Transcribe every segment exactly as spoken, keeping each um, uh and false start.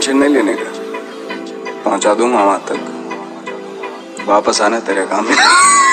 Tension नहीं लेने का, पहुंचा दूंगा वहां तक, वापस आना तेरे काम में।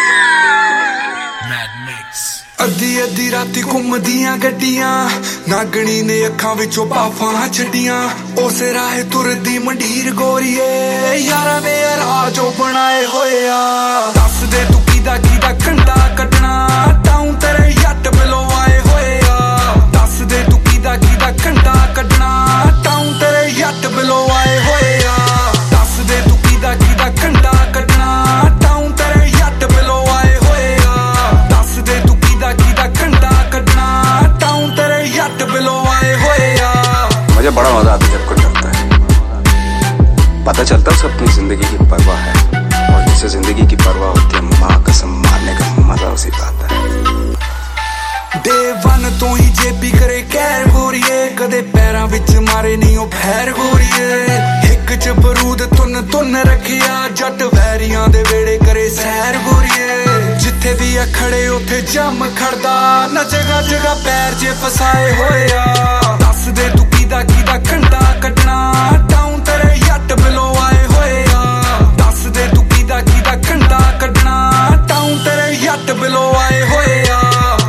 अद्धी अद्धी राती घुमदियां गड्डियां, नागणी ने अखां विचों पाफां छड्डियां, उसे राह तुरदी मंडीर गोरीए, यारां ने राजो बनाए होए आ। दस दे तू कीदा कीदा कंडा कड्डना, टाउन तेरे जट बिलो आए होए आ। दस दे तू कीदा कीदा कंडा कड्डना, टाउन तेरे जट बिलो आए होए आ। दस दे तू कीदा कीदा कंडा कड्डना, टाउन तेरे जट बिलो आए होए आ। दस दे तू कीदा कीदा कंडा कड्डना, टाउन तेरे जट बिलो आए होए आ। मुझे बड़ा मजा आता है जब कुछ होता है, पता चलता है अपनी जिंदगी की परवाह है, और जिसे जिंदगी की परवाह होती है माँ कसम मारने का मजा उसी का आता है। डे वन तो ही जेबी करे कैर गोरीए, कदे पैरां विच मारे नहीं ओ भैर गोरीए। हिक च बरूद तुन तुन रखिया, जट वैरियां दे वेड़े करे सैर गोरीए। जिथे भी आ खड़े उथे जम खड़दा, न जगह जगह पैर जे फसाए होए आ। दस दे तू कीदा कीदा कंडा कड्डना, टाउन तेरे जट बिलो आए होए आ। दस दे तू कीदा कीदा कंडा कड्डना, टाउन तेरे जट बिलो आए होए आ।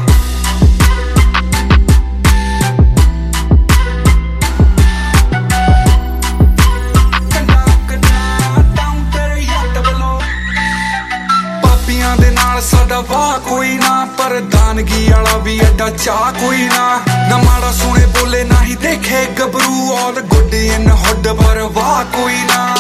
साडा वाह कोई ना, प्रधानगी वाला भी एडा चाह कोई ना। ना माड़ा सुने बोले ना ही देखे गबरू, ऑल गुड इन हुड पर वाह कोई ना।